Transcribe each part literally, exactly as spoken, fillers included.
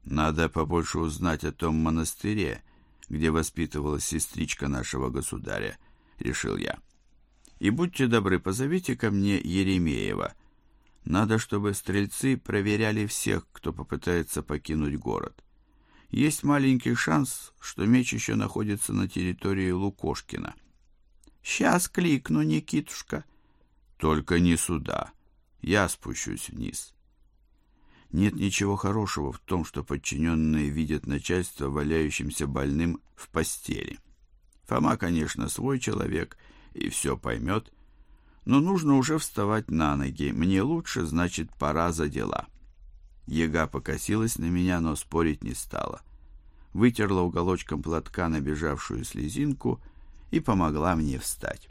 Надо побольше узнать о том монастыре, где воспитывалась сестричка нашего государя, решил я. И будьте добры, позовите ко мне Еремеева. Надо, чтобы стрельцы проверяли всех, кто попытается покинуть город. Есть маленький шанс, что меч еще находится на территории Лукошкина. Сейчас кликну, Никитушка. Только не сюда. Я спущусь вниз. Нет ничего хорошего в том, что подчиненные видят начальство валяющимся больным в постели. Фома, конечно, свой человек и все поймет, но нужно уже вставать на ноги. Мне лучше, значит, пора за дела. Яга покосилась на меня, но спорить не стала. Вытерла уголочком платка набежавшую слезинку и помогла мне встать.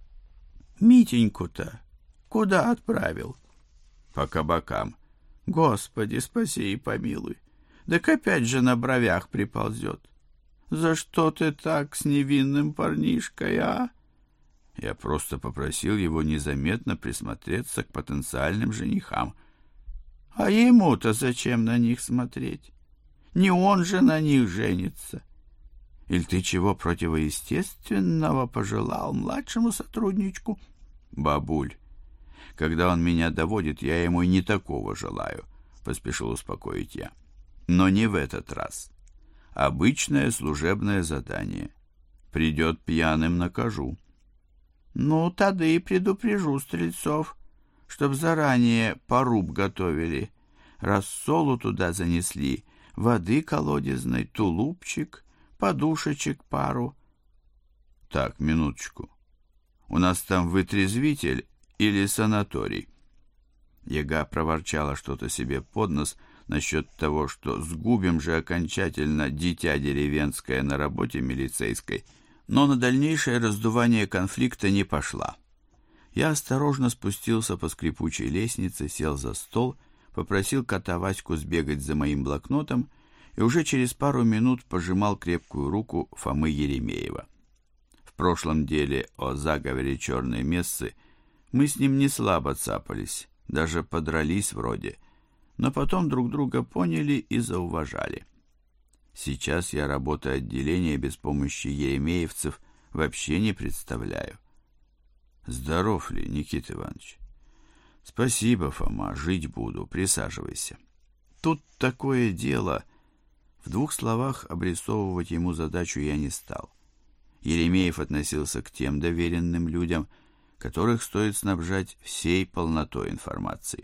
Митеньку-то куда отправил? По кабакам. Господи, спаси и помилуй. Так опять же на бровях приползет. За что ты так с невинным парнишкой, а? Я просто попросил его незаметно присмотреться к потенциальным женихам. А ему-то зачем на них смотреть? Не он же на них женится. Или ты чего противоестественного пожелал младшему сотрудничку? Бабуль, когда он меня доводит, я ему и не такого желаю, поспешил успокоить я. Но не в этот раз. Обычное служебное задание. Придет пьяным, накажу. Ну, тогда и предупрежу стрельцов, чтоб заранее поруб готовили. Рассолу туда занесли, воды колодезной, тулупчик, подушечек пару. Так, минуточку. У нас там вытрезвитель или санаторий? Яга проворчала что-то себе под нос насчет того, что сгубим же окончательно дитя деревенское на работе милицейской, но на дальнейшее раздувание конфликта не пошла. Я осторожно спустился по скрипучей лестнице, сел за стол, попросил кота Ваську сбегать за моим блокнотом и уже через пару минут пожимал крепкую руку Фомы Еремеева. В прошлом деле о заговоре черной мессы мы с ним не слабо цапались, даже подрались вроде, но потом друг друга поняли и зауважали. Сейчас я работу отделения без помощи еремеевцев вообще не представляю. Здоров ли, Никита Иванович? Спасибо, Фома, жить буду, присаживайся. Тут такое дело. В двух словах обрисовывать ему задачу я не стал. Еремеев относился к тем доверенным людям, которых стоит снабжать всей полнотой информации.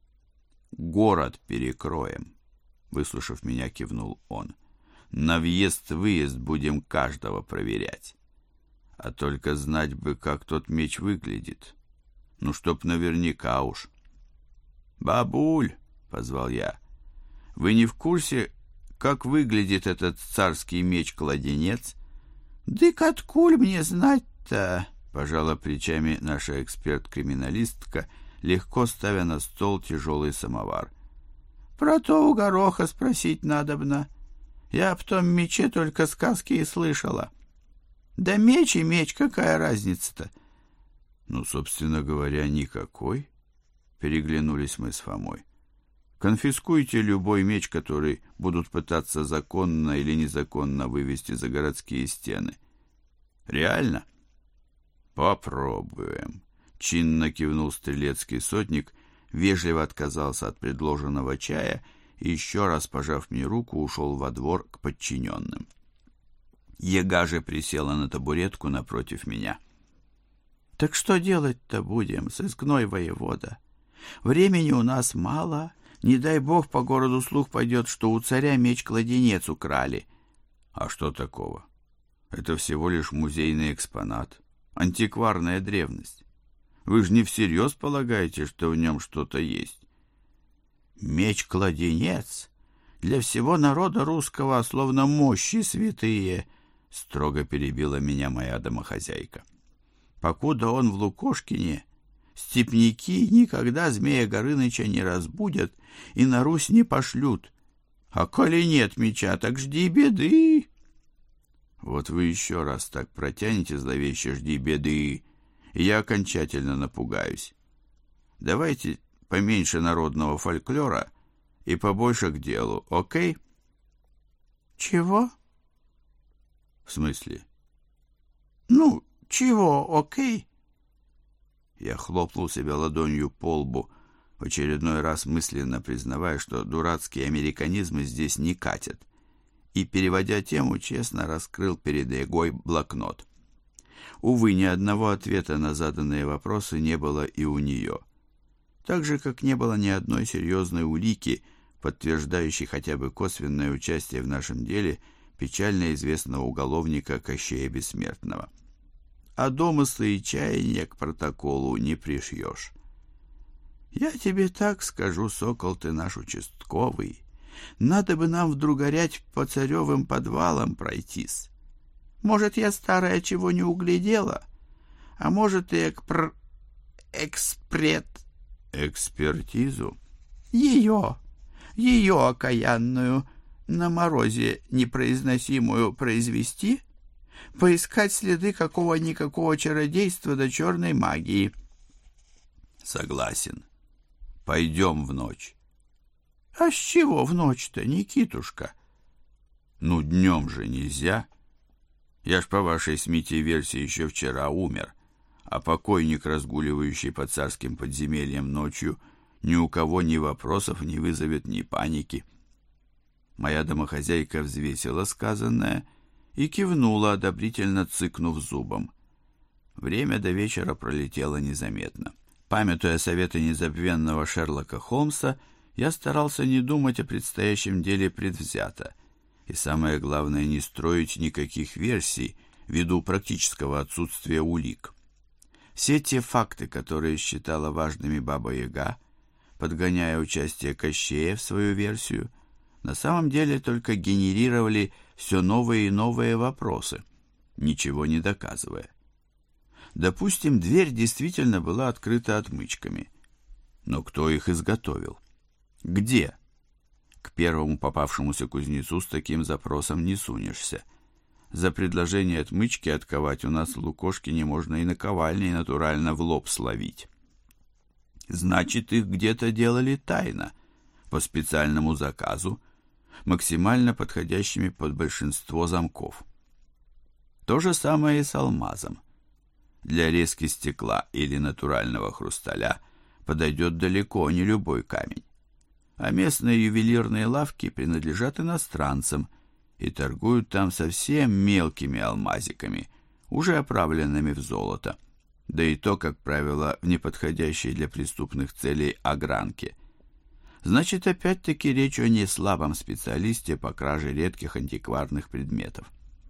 «Город перекроем», — выслушав меня, кивнул он. «На въезд-выезд будем каждого проверять. А только знать бы, как тот меч выглядит. Ну, чтоб наверняка уж». «Бабуль», — позвал я, — «вы не в курсе, как выглядит этот царский меч-кладенец?» «Дык откуль мне знать-то?» — пожала плечами наша эксперт-криминалистка, легко ставя на стол тяжелый самовар. «Про то у Гороха спросить надобно. Я в том мече только сказки и слышала. Да меч и меч, какая разница-то?» «Ну, собственно говоря, никакой», — переглянулись мы с Фомой. «Конфискуйте любой меч, который будут пытаться законно или незаконно вывести за городские стены. Реально?» «Попробуем», — чинно кивнул стрелецкий сотник, вежливо отказался от предложенного чая и, еще раз пожав мне руку, ушел во двор к подчиненным. Яга же присела на табуретку напротив меня. «Так что делать-то будем, сыскной воевода? Времени у нас мало. Не дай бог, по городу слух пойдет, что у царя меч-кладенец украли». «А что такого? Это всего лишь музейный экспонат, антикварная древность. Вы же не всерьез полагаете, что в нем что-то есть?» «Меч-кладенец для всего народа русского, словно мощи святые», — строго перебила меня моя домохозяйка. «Покуда он в Лукошкине, степняки никогда Змея Горыныча не разбудят и на Русь не пошлют. А коли нет меча, так жди беды». «Вот вы еще раз так протянете зловеще «жди беды», и я окончательно напугаюсь. Давайте поменьше народного фольклора и побольше к делу, окей?» Чего? В смысле? Ну, чего, окей? Я хлопнул себя ладонью по лбу, в очередной раз мысленно признавая, что дурацкие американизмы здесь не катят, и, переводя тему, честно раскрыл перед Егой блокнот. Увы, ни одного ответа на заданные вопросы не было и у нее. Так же, как не было ни одной серьезной улики, подтверждающей хотя бы косвенное участие в нашем деле печально известного уголовника Кощея Бессмертного. А домыслы и чаяния к протоколу не пришьешь. Я тебе так скажу, сокол ты наш участковый, надо бы нам вдруг горять по царевым подвалам пройтись. Может, я старая чего не углядела, а может и экпр... экспред... экспертизу? Ее, ее окаянную, на морозе непроизносимую произвести, поискать следы какого-никакого чародейства до черной магии. Согласен. Пойдем в ночь. А с чего в ночь-то, Никитушка? Ну, днем же нельзя. Я ж по вашей смите версии еще вчера умер, а покойник, разгуливающий по царским подземельям ночью, ни у кого ни вопросов не вызовет, ни паники. Моя домохозяйка взвесила сказанное и кивнула, одобрительно цыкнув зубом. Время до вечера пролетело незаметно. Памятуя советы незабвенного Шерлока Холмса, я старался не думать о предстоящем деле предвзято, и самое главное, не строить никаких версий ввиду практического отсутствия улик. Все те факты, которые считала важными Баба-Яга, подгоняя участие Кощея в свою версию, на самом деле только генерировали все новые и новые вопросы, ничего не доказывая. Допустим, дверь действительно была открыта отмычками, но кто их изготовил? Где? К первому попавшемуся кузнецу с таким запросом не сунешься. За предложение отмычки отковать у нас в Лукошкине можно и наковальней натурально в лоб словить. Значит, их где-то делали тайно, по специальному заказу, максимально подходящими под большинство замков. То же самое и с алмазом. Для резки стекла или натурального хрусталя подойдет далеко не любой камень. А местные ювелирные лавки принадлежат иностранцам и торгуют там совсем мелкими алмазиками, уже оправленными в золото, да и то, как правило, в неподходящей для преступных целей огранке. Значит, опять-таки речь о неслабом специалисте по краже редких антикварных предметов.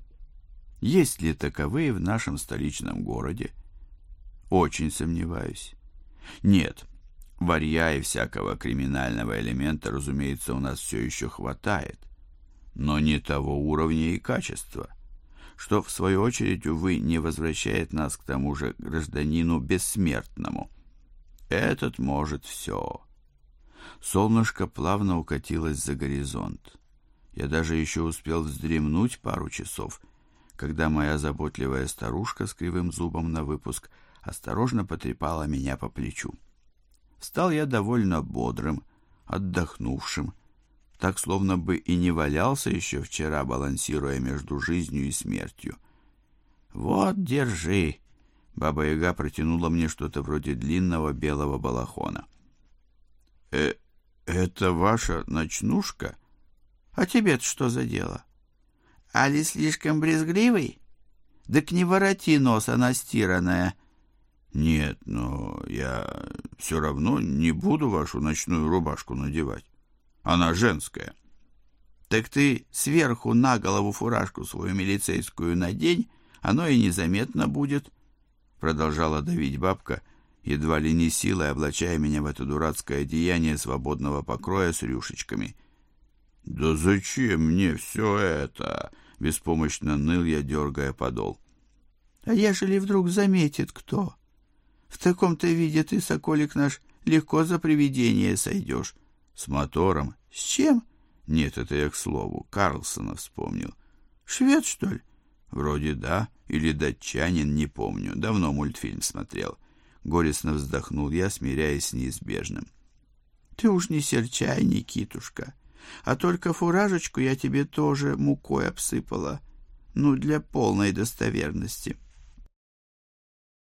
Есть ли таковые в нашем столичном городе? Очень сомневаюсь. Нет, варья и всякого криминального элемента, разумеется, у нас все еще хватает, но не того уровня и качества, что, в свою очередь, увы, не возвращает нас к тому же гражданину бессмертному. Этот может все. Солнышко плавно укатилось за горизонт. Я даже еще успел вздремнуть пару часов, когда моя заботливая старушка с кривым зубом на выпуск осторожно потрепала меня по плечу. Встал я довольно бодрым, отдохнувшим, так словно бы и не валялся еще вчера, балансируя между жизнью и смертью. «Вот, держи!» Баба-Яга протянула мне что-то вроде длинного белого балахона. «Э, это ваша ночнушка? А тебе-то что за дело? Али слишком брезгливый? Так не вороти нос, она стиранная». «Нет, но я все равно не буду вашу ночную рубашку надевать. Она женская». «Так ты сверху на голову фуражку свою милицейскую надень, оно и незаметно будет», — продолжала давить бабка, едва ли не силой облачая меня в это дурацкое одеяние свободного покроя с рюшечками. «Да зачем мне все это?» — беспомощно ныл я, дергая подол. «А ежели вдруг заметит кто? В таком-то виде ты, соколик наш, легко за привидение сойдешь». «С мотором?» «С чем?» «Нет, это я к слову. Карлсона вспомнил». «Швед, что ли?» «Вроде да. Или датчанин, не помню. Давно мультфильм смотрел». Горестно вздохнул я, смиряясь с неизбежным. «Ты уж не серчай, Никитушка. А только фуражечку я тебе тоже мукой обсыпала, ну, для полной достоверности.